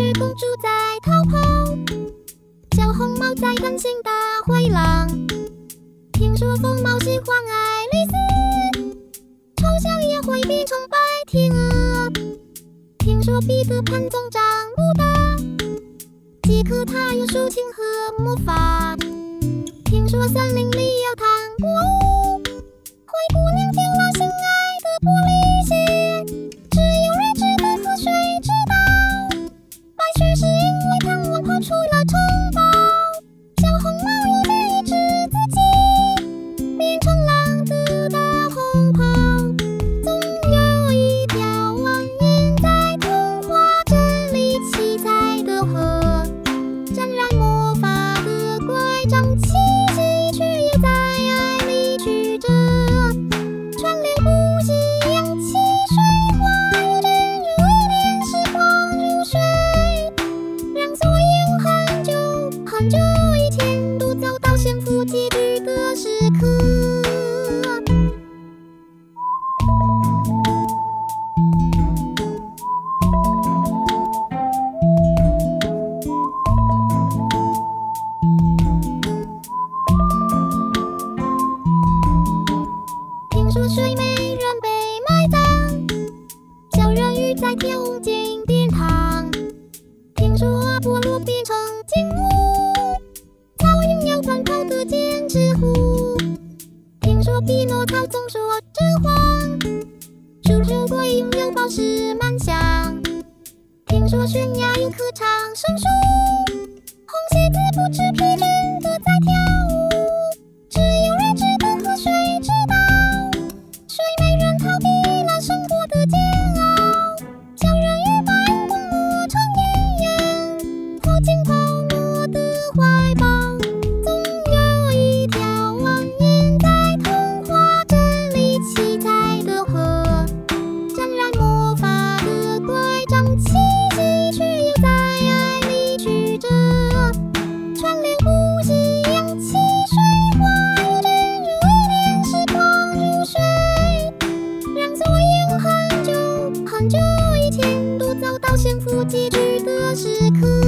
雪公主在逃跑，小红帽在担心大灰狼。听说疯猫喜欢爱丽丝，丑小鸭会变成白天鹅。听说彼得潘总长不大，杰克他有竖琴和魔法。听说森林里有糖果屋，灰姑娘丢了心爱的玻璃鞋，只有睿智的河水知道，白雪是因为贪玩跑出了城堡。小红帽又在抑制自己，变成狼的大红袍。总有一条蜿蜒在童话镇里七彩的河，沾染魔法的乖张气息，却也在爱里曲折，串联不息氧气水花与真如恋，时光如水，让所有很久很久以前都走到幸福结局的时刻。听说睡美人被埋葬，小人鱼在天空进殿堂。听说阿波罗变成金乌，草原有奔跑的剑齿虎。听说匹诺曹总说真谎，叔叔会拥有宝石满箱。听说悬崖有棵长生树，红鞋子不知疲倦地在跳舞，只有睿智的河水知道，睡美人逃避了生活的煎熬，小人鱼把荧光磨成阴阳，跑进泡沫的怀抱。总有一条蜿蜒在童话镇里七彩的河，沾染魔法的乖张气息，却也在爱里曲折，串联不息氧气水花与真如恋，时光如水，让所有很久很久以前都走到幸福结局的时刻。